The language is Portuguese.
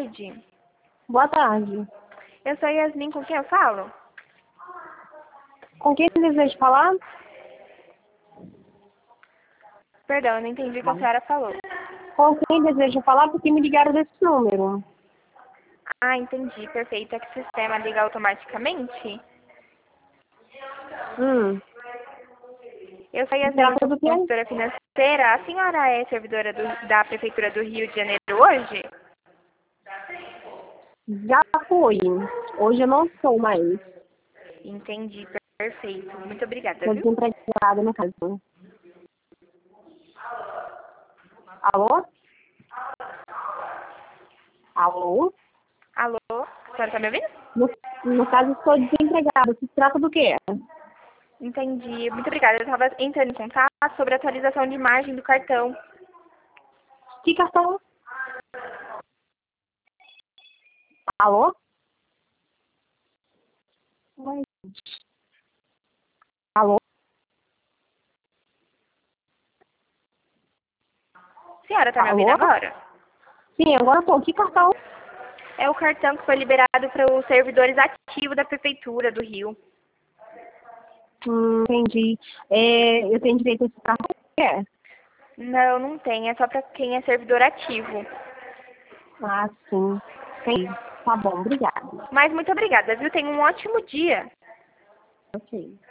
tarde. Boa tarde. Eu sou a Yasmin, com quem eu falo? Com quem você deseja falar? Perdão, eu não entendi o que a senhora falou. Com quem deseja falar? Porque me ligaram desse número. Ah, entendi, perfeito. É que o sistema liga automaticamente? Eu sou a Yasmin, eu Trata sou do quê? consultora financeira. A senhora é servidora da Prefeitura do Rio de Janeiro hoje? Já fui. Hoje eu não sou mais. Entendi, perfeito. Muito obrigada, Estou viu? desempregada no caso. Alô? Alô? Alô? A senhora tá me ouvindo? No caso, estou desempregada. Se trata do quê? Entendi. Muito obrigada. Eu estava entrando em contato sobre a atualização de imagem do cartão. Que cartão? Alô? Oi. Alô? A senhora tá me ouvindo Alô? agora? Sim, agora estou. Que cartão? É o cartão que foi liberado para os servidores ativos da Prefeitura do Rio. Entendi. Eu tenho direito a esse cartão? É. Não, não tem. É só para quem é servidor ativo. Ah, sim. Sim. Tá bom, obrigada. Mas muito obrigada, viu? Tenha um ótimo dia. Ok.